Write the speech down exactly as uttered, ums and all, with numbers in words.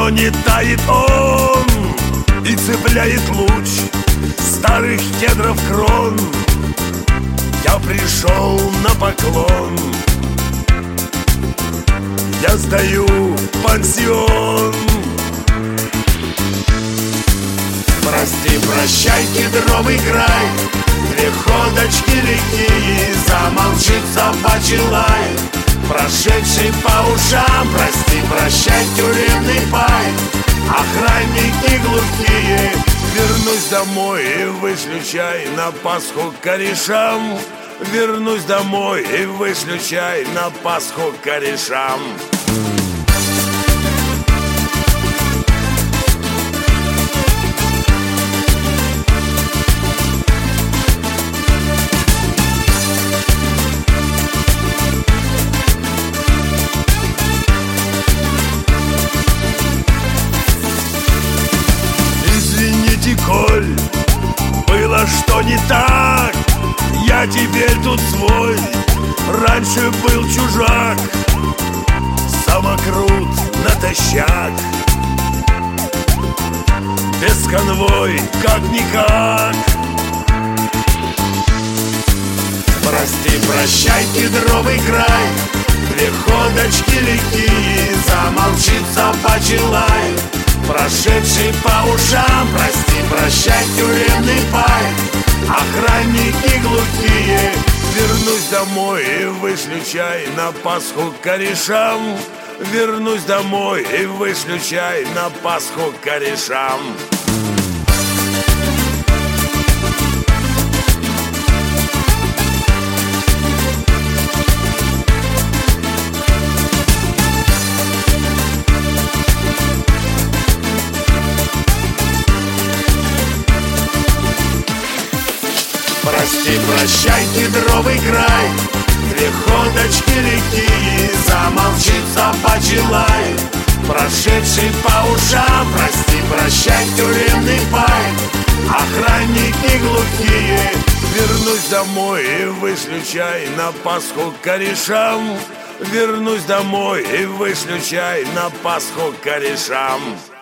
но не тает он и цепляет луч старых кедров крон. Я пришел на поклон, я сдаю пансион. Прости, прощай, кедровый край, две ходочки реки, замолчит собачий лай, прошедший по ушам. Прости, прощай, тюремный пай, охранники глухие. Вернусь домой и вышлю чай на Пасху корешам. Вернусь домой и вышлю чай на Пасху корешам. Коль было что не так, я теперь тут свой, раньше был чужак. Самокрут натощак, без конвой как-никак. Прости, прощай, кедровый край, две ходочки реки, замолчит собачий лай, прошедший по ушам. Прости, прощай, тюремный пай, охранники глухие. Вернусь домой и вышлю чай на Пасху корешам. Вернусь домой и вышлю чай на Пасху корешам. Прости, прощай, кедровый край, две ходочки реки, замолчит собачий лай, прошедший по ушам. Прости, прощай, тюремный пай, охранники глухие. Вернусь домой и вышлю чай на Пасху корешам. Вернусь домой и вышлю чай на Пасху корешам.